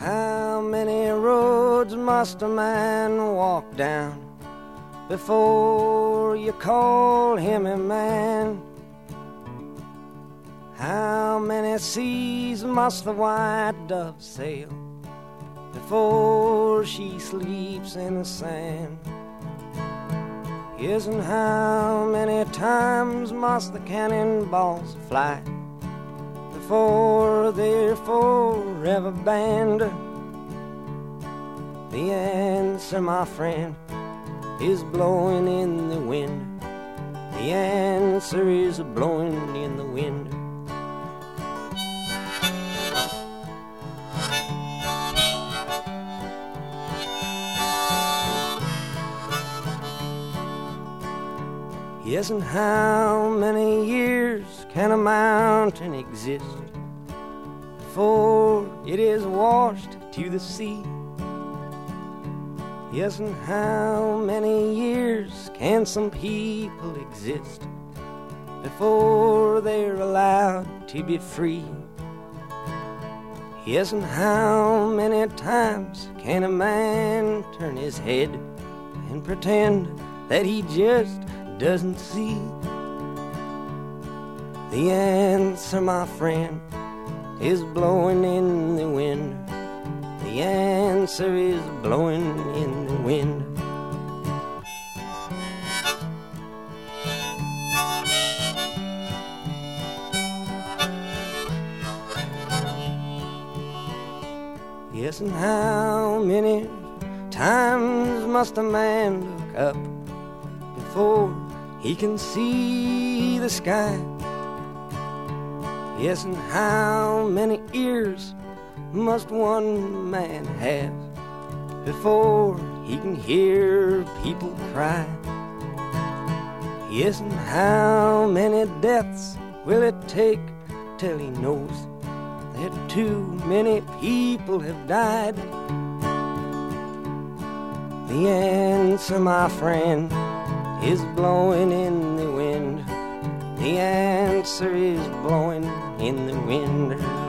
How many roads must a man walk down before you call him a man? How many seas must the white dove sail before she sleeps in the sand? Yes, and how many times must the cannonballs fly before they're forever banned? The answer, my friend, is blowing in the wind. The answer is blowing in the wind. Yes, and how many years can a mountain exist before it is washed to the sea? Yes, and how many years can some people exist before they're allowed to be free? Yes, and how many times can a man turn his head and pretend that he just doesn't see? The answer, my friend, is blowing in the wind. The answer is blowing in the wind. Yes, and how many times must a man look up before he can see the sky? Yes, and how many ears must one man have before he can hear people cry? Yes, and how many deaths will it take till he knows that too many people have died? The answer, my friend, is blowing in the wind. The answer is blowing in the wind.